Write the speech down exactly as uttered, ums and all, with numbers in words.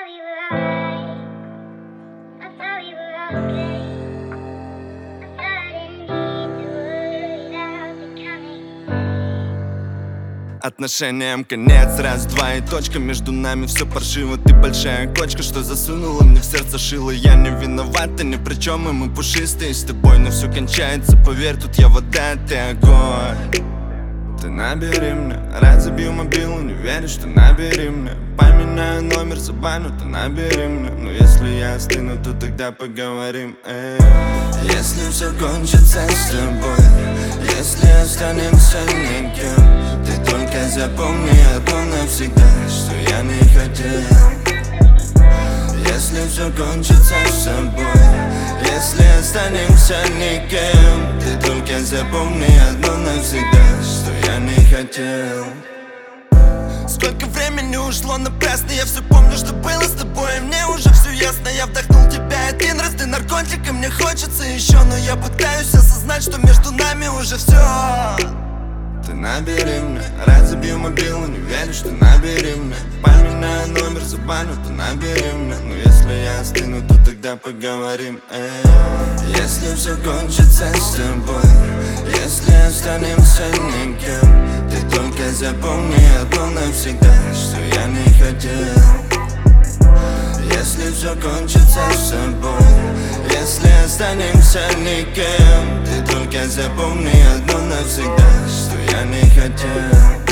we were alright. I thought we were okay. I thought I didn't need to worry about becoming. Отношениям конец, раз, два и точка. Между нами все паршиво, ты большая кочка, что засунула мне в сердце шило. Я не виноват, ты ни при чем, и мы пушистые с тобой. Но все кончается, поверь, тут я вода, ты огонь. Ты набери мне, раз забью мобилу, не веришь, что набери мне. Поменяю номер, забаню, ты набери мне. Но если я остыну, то тогда поговорим, эй. Если все кончится с тобой, если останемся никем, ты только запомни одно навсегда, что я не хотел. Если все кончится с собой, если останемся никем, ты только запомни одно навсегда, что я не хотел. Сколько времени ушло напрасно, я все помню, что было с тобой, и мне уже все ясно. Я вдохнул тебя один раз, ты наркотик, и мне хочется еще, но я пытаюсь осознать, что между нами уже все. Ты набери мне, раз забью мобилу, не веришь, что набери мне. Поменяю номер, забаню, ты набери мне. Но если я остыну, то тогда поговорим, эй. Если все кончится с тобой, если останемся никем, ты только запомни одно навсегда, что я не хотел. Если все кончится с собой, если останемся никем, ты только запомни одно навсегда, что я не хотел.